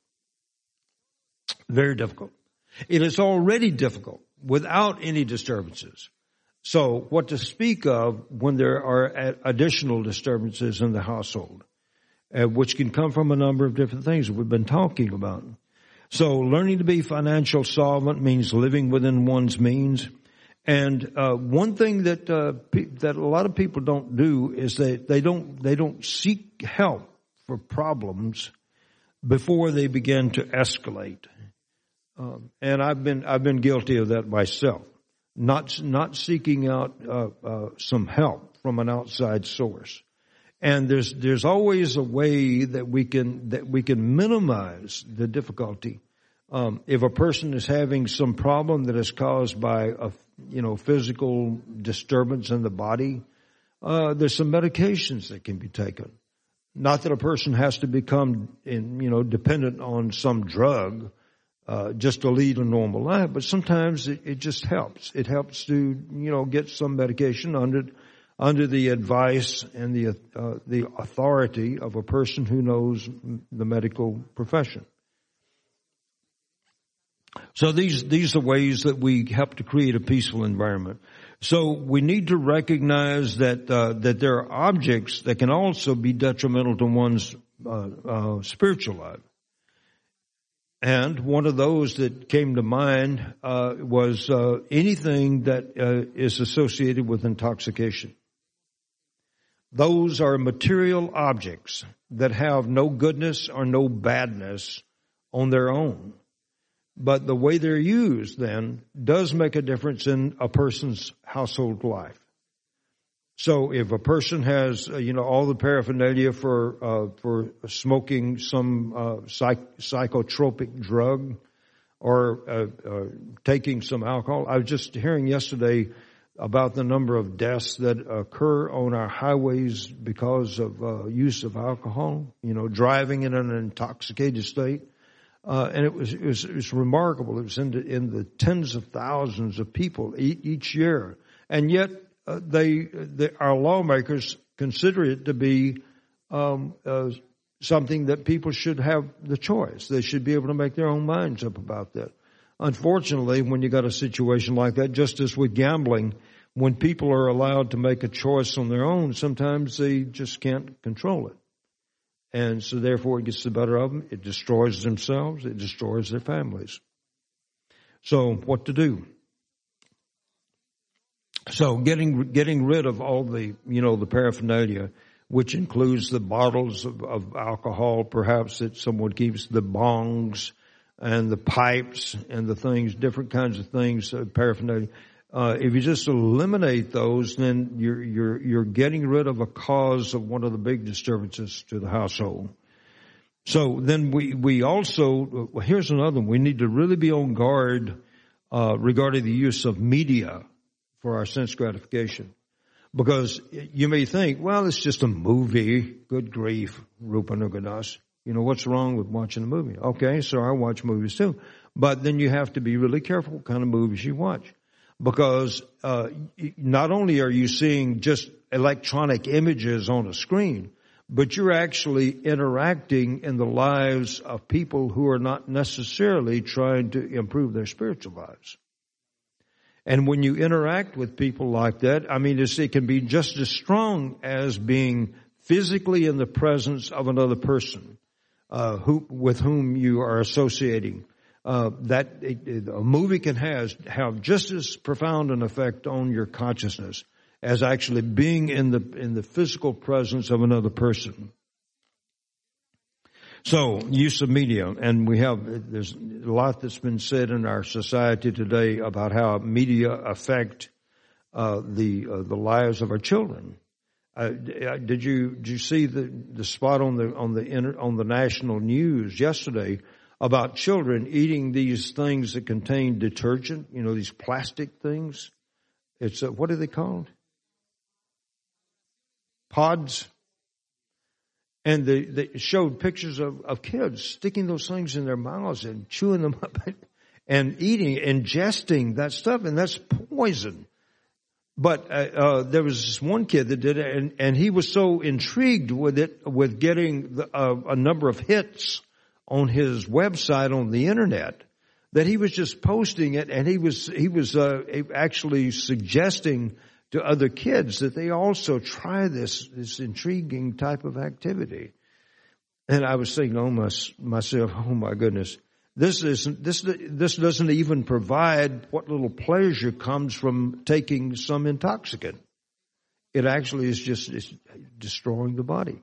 Very difficult. It is already difficult without any disturbances. So what to speak of when there are additional disturbances in the household? Uh, which can come from a number of different things we've been talking about. So learning to be financial solvent means living within one's means. And uh, one thing that uh, pe- that a lot of people don't do is they, they don't they don't seek help for problems before they begin to escalate. Um, and I've been I've been guilty of that myself. Not not seeking out uh, uh, some help from an outside source. And there's, there's always a way that we can, that we can minimize the difficulty. Um, if a person is having some problem that is caused by a, you know, physical disturbance in the body, uh, there's some medications that can be taken. Not that a person has to become, in, you know, dependent on some drug, uh, just to lead a normal life, but sometimes it, it just helps. It helps to, you know, get some medication under under the advice and the uh, the authority of a person who knows the medical profession. So these these are ways that we help to create a peaceful environment. So we need to recognize that uh, that there are objects that can also be detrimental to one's uh, uh, spiritual life. And one of those that came to mind uh, was uh, anything that uh, is associated with intoxication. Those are material objects that have no goodness or no badness on their own. But the way they're used then does make a difference in a person's household life. So if a person has, uh, you know, all the paraphernalia for, uh, for smoking some, uh, psych- psychotropic drug or, uh, uh, taking some alcohol. I was just hearing yesterday about the number of deaths that occur on our highways because of uh, use of alcohol, you know, driving in an intoxicated state. Uh, and it was, it was, it was remarkable. It was in the, in the tens of thousands of people e- each year. And yet, uh, they, they, our lawmakers consider it to be, um, uh, something that people should have the choice. They should be able to make their own minds up about that. Unfortunately, when you got a situation like that, just as with gambling, when people are allowed to make a choice on their own, sometimes they just can't control it. And so therefore it gets the better of them. It destroys themselves. It destroys their families. So what to do? So getting, getting rid of all the, you know, the paraphernalia which includes the bottles of, of alcohol, perhaps that someone keeps, the bongs and the pipes and the things, different kinds of things, uh, paraphernalia. Uh, if you just eliminate those, then you're, you're, you're getting rid of a cause of one of the big disturbances to the household. So then we, we also, well, here's another one. We need to really be on guard, uh, regarding the use of media for our sense gratification. Because you may think, well, it's just a movie. Good grief, Rupanugadas. You know, what's wrong with watching a movie? Okay, so I watch movies too. But then you have to be really careful what kind of movies you watch. Because uh not only are you seeing just electronic images on a screen, but you're actually interacting in the lives of people who are not necessarily trying to improve their spiritual lives. And when you interact with people like that, I mean, it's, it can be just as strong as being physically in the presence of another person uh, who with whom you are associating. Uh, that it, it, a movie can has have just as profound an effect on your consciousness as actually being in the in the physical presence of another person. So, use of media, and we have, there's a lot that's been said in our society today about how media affect uh, the uh, the lives of our children. Uh, did you did you see the the spot on the on the inter, on the national news yesterday about children eating these things that contain detergent? You know, these plastic things. It's uh, what are they called? Pods. And they, they showed pictures of, of kids sticking those things in their mouths and chewing them up and eating, ingesting that stuff, and that's poison. But uh, uh, there was this one kid that did it, and, and he was so intrigued with it, with getting the, uh, a number of hits on his website on the internet, that he was just posting it, and he was he was uh, actually suggesting to other kids that they also try this this intriguing type of activity. And I was thinking, oh my, myself, oh my goodness, this isn't this this doesn't even provide what little pleasure comes from taking some intoxicant. It actually is just it's destroying the body.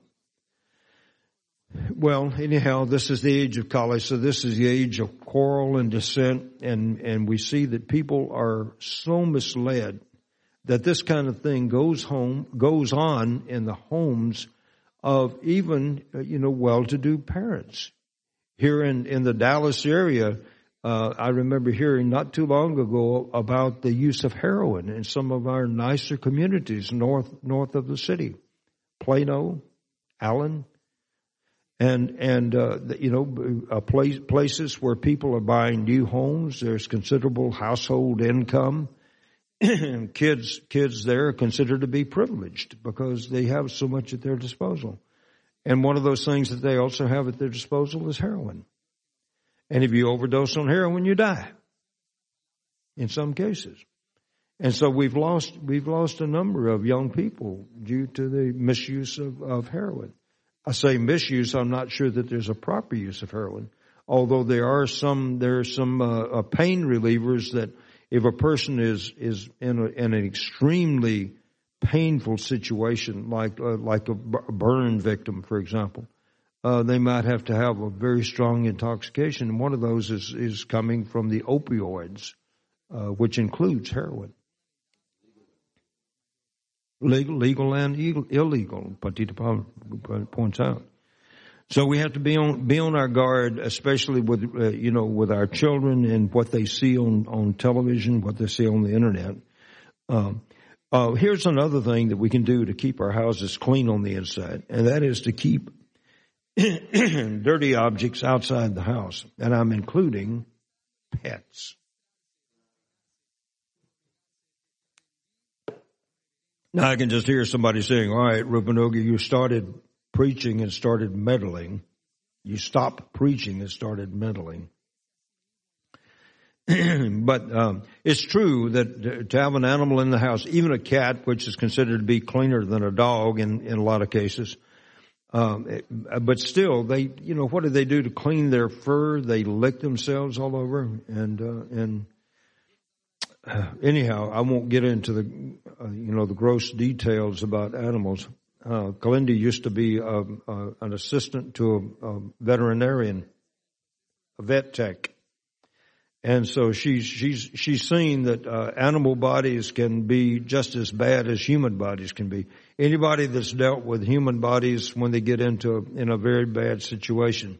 Well, anyhow, this is the age of Kali, so this is the age of quarrel and dissent, and and we see that people are so misled that this kind of thing goes home, goes on in the homes of even, you know, well-to-do parents. Here in, in the Dallas area, uh, I remember hearing not too long ago about the use of heroin in some of our nicer communities north, north of the city. Plano, Allen, and, and, uh, you know, uh, place, places where people are buying new homes. There's considerable household income. kids kids there are considered to be privileged because they have so much at their disposal. And one of those things that they also have at their disposal is heroin. And if you overdose on heroin, you die in some cases. And so we've lost we've lost a number of young people due to the misuse of, of heroin. I say misuse, I'm not sure that there's a proper use of heroin. Although there are some there are some uh, uh, pain relievers that if a person is is in, a, in an extremely painful situation, like uh, like a burn victim, for example, uh, they might have to have a very strong intoxication. And one of those is is coming from the opioids, uh, which includes heroin. Legal, legal and illegal, Patita points out. So we have to be on be on our guard, especially with uh, you know with our children and what they see on, on television, what they see on the internet. Um, uh, here's another thing that we can do to keep our houses clean on the inside, and that is to keep dirty objects outside the house, and I'm including pets. Now I can just hear somebody saying, "All right, Rupanuga, you started preaching and started meddling. You stopped preaching and started meddling." But um, it's true that to have an animal in the house, even a cat, which is considered to be cleaner than a dog in, in a lot of cases, um, it, but still, they, you know, what do they do to clean their fur? They lick themselves all over, and uh, and uh, anyhow, I won't get into the uh, you know the gross details about animals. uh, Kalindi used to be uh, uh, an assistant to a, a veterinarian, a vet tech. And so she's, she's, she's seen that uh, animal bodies can be just as bad as human bodies can be. Anybody that's dealt with human bodies when they get into a, in a very bad situation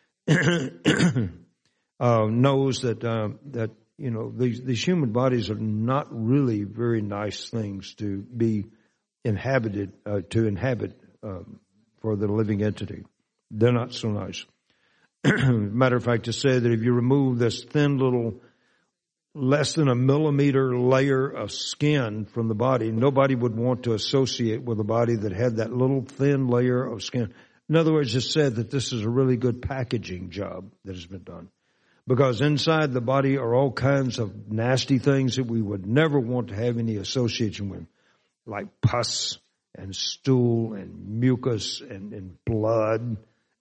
uh, knows that, uh, that, you know, these, these human bodies are not really very nice things to be inhabited, uh, to inhabit, um, for the living entity. They're not so nice. Matter of fact, to say that if you remove this thin little, less than a millimeter layer of skin from the body, nobody would want to associate with a body that had that little thin layer of skin. In other words, it's said that this is a really good packaging job that has been done. Because inside the body are all kinds of nasty things that we would never want to have any association with, like pus and stool and mucus and, and blood.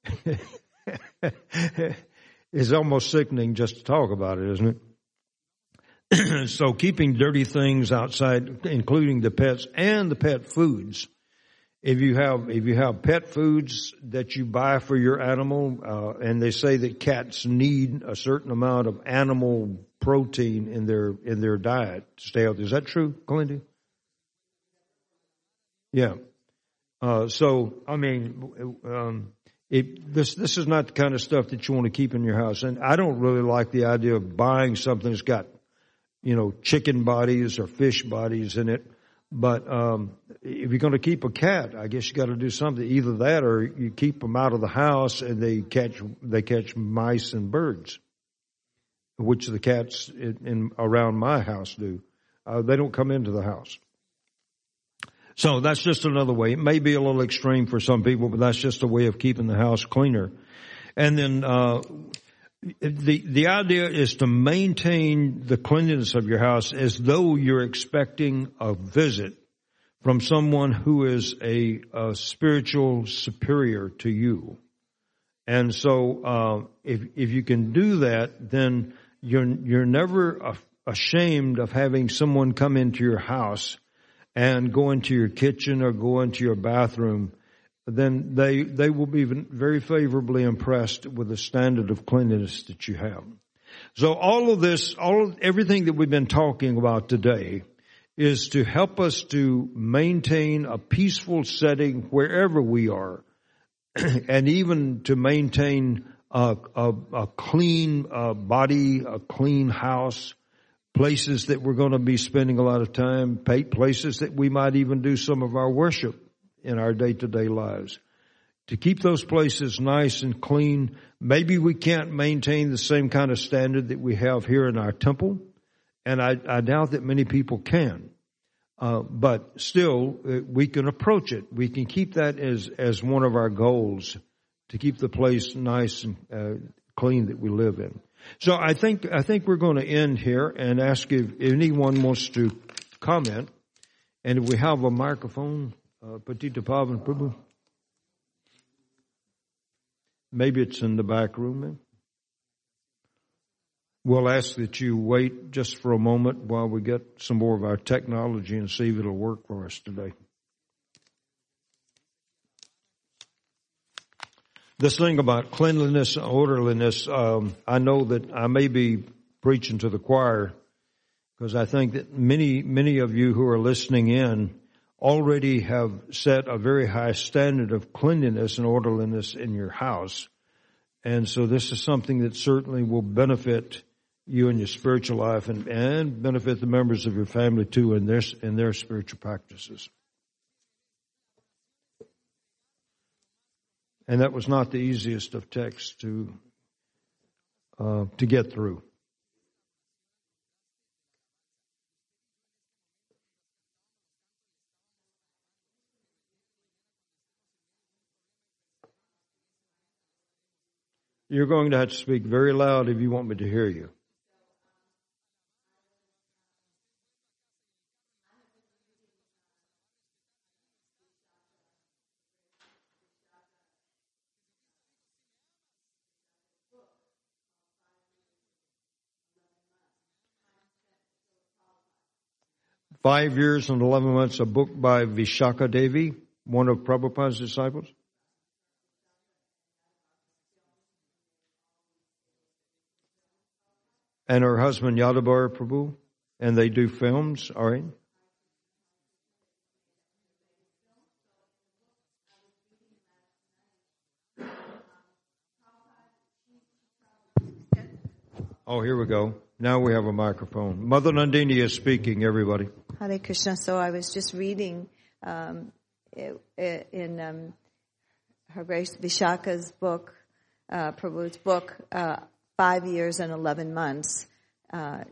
It's almost sickening just to talk about it, isn't it? So keeping dirty things outside, including the pets and the pet foods. If you have, if you have pet foods that you buy for your animal, uh, and they say that cats need a certain amount of animal protein in their, in their diet to stay healthy. Is that true, Clindy? Yeah. Uh, so, I mean, um, It, this this is not the kind of stuff that you want to keep in your house. And I don't really like the idea of buying something that's got, you know, chicken bodies or fish bodies in it. But um, if you're going to keep a cat, I guess you got to do something. Either that, or you keep them out of the house and they catch they catch mice and birds, which the cats in, in around my house do. Uh, they don't come into the house. So that's just another way. It may be a little extreme for some people, but that's just a way of keeping the house cleaner. And then uh the the idea is to maintain the cleanliness of your house as though you're expecting a visit from someone who is a, a spiritual superior to you. And so uh if if you can do that, then you're you're never ashamed of having someone come into your house and go into your kitchen or go into your bathroom. Then they they will be very favorably impressed with the standard of cleanliness that you have. So all of this, all everything that we've been talking about today is to help us to maintain a peaceful setting wherever we are, and even to maintain a, a, a clean uh, body, a clean house, places that we're going to be spending a lot of time, places that we might even do some of our worship in our day-to-day lives. To keep those places nice and clean. Maybe we can't maintain the same kind of standard that we have here in our temple, and I, I doubt that many people can. Uh, but still, uh, we can approach it. We can keep that as, as one of our goals, to keep the place nice and uh, clean that we live in. So I think, I think we're going to end here and ask if anyone wants to comment. And if we have a microphone, uh, Petita Pavan Prabhu. Maybe it's in the back room then. We'll ask that you wait just for a moment while we get some more of our technology and see if it'll work for us today. This thing about cleanliness and orderliness, um, I know that I may be preaching to the choir, because I think that many, many of you who are listening in already have set a very high standard of cleanliness and orderliness in your house. And so this is something that certainly will benefit you in your spiritual life, and, and benefit the members of your family too in their, in their spiritual practices. And that was not the easiest of texts to, uh, to get through. You're going to have to speak very loud if you want me to hear you. Five years and eleven months, a book by Vishaka Devi. one of Prabhupada's disciples? And her husband Yadabara Prabhu? And they do films, all right? Oh, here we go. Now we have a microphone. Mother Nandini is speaking, everybody. Hare Krishna. So I was just reading um, in um, Her Grace Vishaka's book, uh, Prabhu's book, uh, Five Years and Eleven Months. Uh,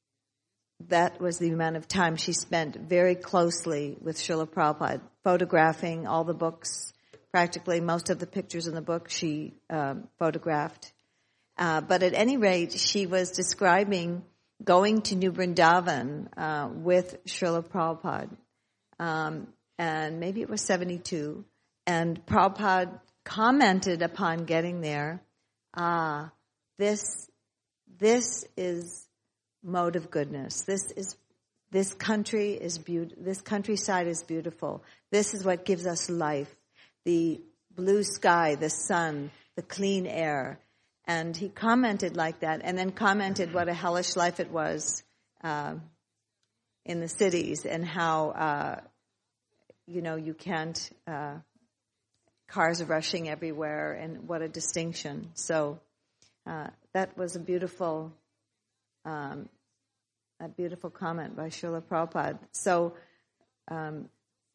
that was the amount of time she spent very closely with Srila Prabhupada, photographing all the books. Practically most of the pictures in the book she um, photographed. Uh, but at any rate, she was describing going to New Vrindavan uh, with Srila Prabhupada. Um, and maybe it was seventy-two. And Prabhupada commented upon getting there, ah, this, this is mode of goodness. This is, this country is beautiful. This countryside is beautiful. This is what gives us life. The blue sky, the sun, the clean air. And he commented like that, and then commented what a hellish life it was uh, in the cities, and how, uh, you know, you can't, uh, cars are rushing everywhere, and what a distinction. So uh, that was a beautiful, um, a beautiful comment by Srila Prabhupada. So um,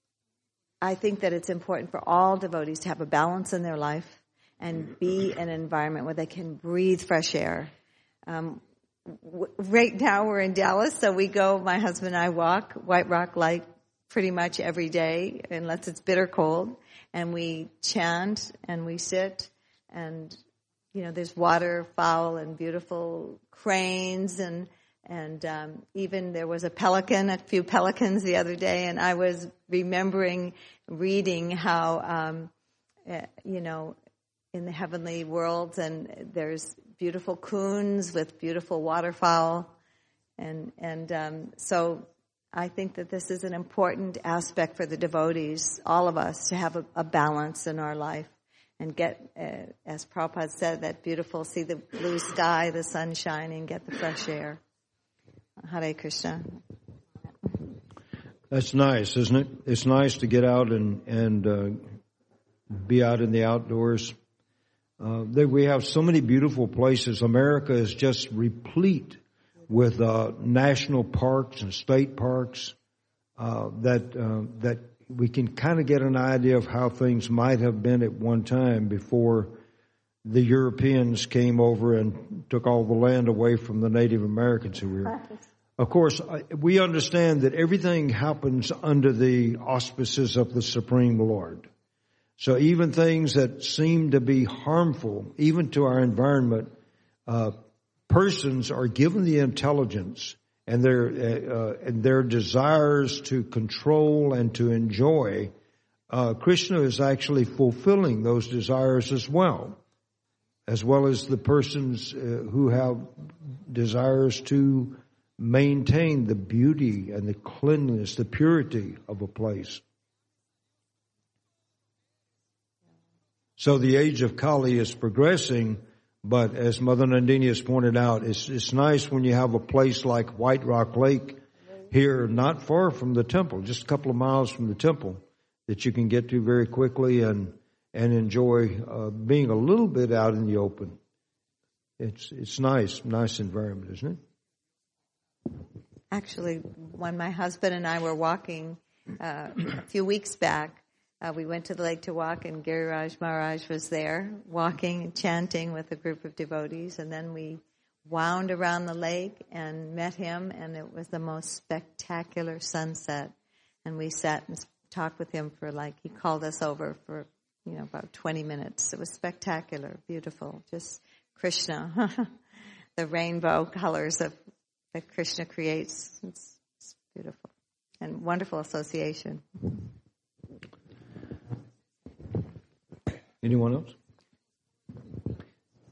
I think that it's important for all devotees to have a balance in their life and be in an environment where they can breathe fresh air. Um, w- right now we're in Dallas, so we go, my husband and I walk White Rock Lake pretty much every day, unless it's bitter cold, and we chant and we sit, and, you know, there's waterfowl and beautiful cranes, and and um, even there was a pelican, a few pelicans the other day, and I was remembering reading how, um, uh, you know, in the heavenly worlds, and there's beautiful coons with beautiful waterfowl. And and um, so I think that this is an important aspect for the devotees, all of us, to have a, a balance in our life and get, uh, as Prabhupada said, that beautiful, see the blue sky, the sun shining, get the fresh air. Hare Krishna. That's nice, isn't it? It's nice to get out and, and uh, be out in the outdoors. Uh, they, we have so many beautiful places. America is just replete with uh, national parks and state parks uh, that uh, that we can kind of get an idea of how things might have been at one time before the Europeans came over and took all the land away from the Native Americans who were. Of course, we understand that everything happens under the auspices of the Supreme Lord. So even things that seem to be harmful, even to our environment, uh, persons are given the intelligence and their uh, and their desires to control and to enjoy. Uh, Krishna is actually fulfilling those desires as well, as well as the persons uh, who have desires to maintain the beauty and the cleanliness, the purity of a place. So the age of Kali is progressing, but as Mother Nandini has pointed out, it's, it's nice when you have a place like White Rock Lake here, not far from the temple, just a couple of miles from the temple, that you can get to very quickly and and enjoy uh, being a little bit out in the open. It's it's nice, nice environment, isn't it? Actually, when my husband and I were walking uh, a few weeks back, Uh, we went to the lake to walk, and Giriraj Maharaj was there walking and chanting with a group of devotees. And then we wound around the lake and met him, and it was the most spectacular sunset. And we sat and talked with him for like, he called us over for, you know, about twenty minutes. It was spectacular, beautiful, just Krishna, the rainbow colors of that Krishna creates. It's, it's beautiful and wonderful association. Anyone else?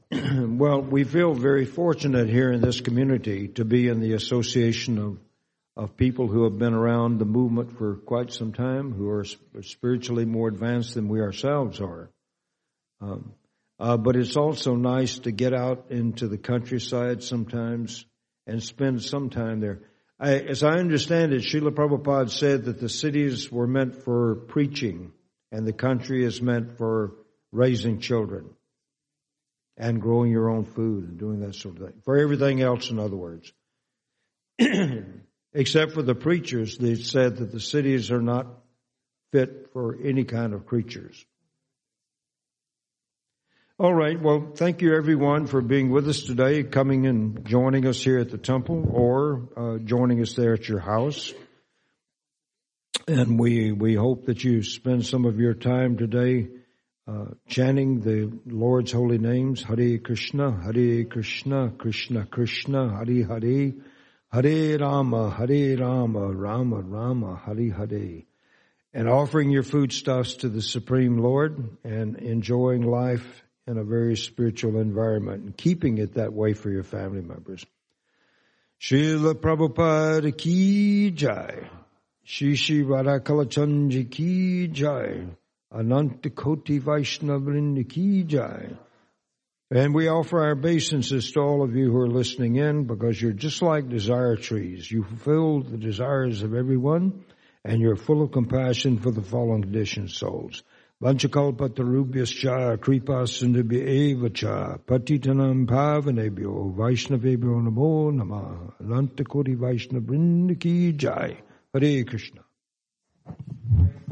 Well, we feel very fortunate here in this community to be in the association of, of people who have been around the movement for quite some time, who are spiritually more advanced than we ourselves are. Um, uh, but it's also nice to get out into the countryside sometimes and spend some time there. I, as I understand it, Srila Prabhupada said that the cities were meant for preaching and the country is meant for raising children and growing your own food and doing that sort of thing. For everything else, in other words. Except for the preachers, they said that the cities are not fit for any kind of creatures. All right, well, thank you everyone for being with us today, coming and joining us here at the temple or uh, joining us there at your house. And we, we hope that you spend some of your time today uh, chanting the Lord's holy names, Hare Krishna, Hare Krishna, Krishna Krishna, Hare Hare, Hare Rama, Hare Rama, Rama Rama, Hare Hare. And offering your foodstuffs to the Supreme Lord and enjoying life in a very spiritual environment and keeping it that way for your family members. Srila Prabhupada ki jai. Shri Shri Radhakalachandji ki jai. Ananta Koti Vaishnavrinda ki jai. And we offer our obeisances to all of you who are listening in because you're just like desire trees. You fulfill the desires of everyone and you're full of compassion for the fallen conditioned souls. Vanchakalpatarubhyascha kripasindabhya evacha patitanam pavanebhyo vaishnavebhyo namo namah. Ananta Koti Vaishnavrinda ki jai. Hare Krishna.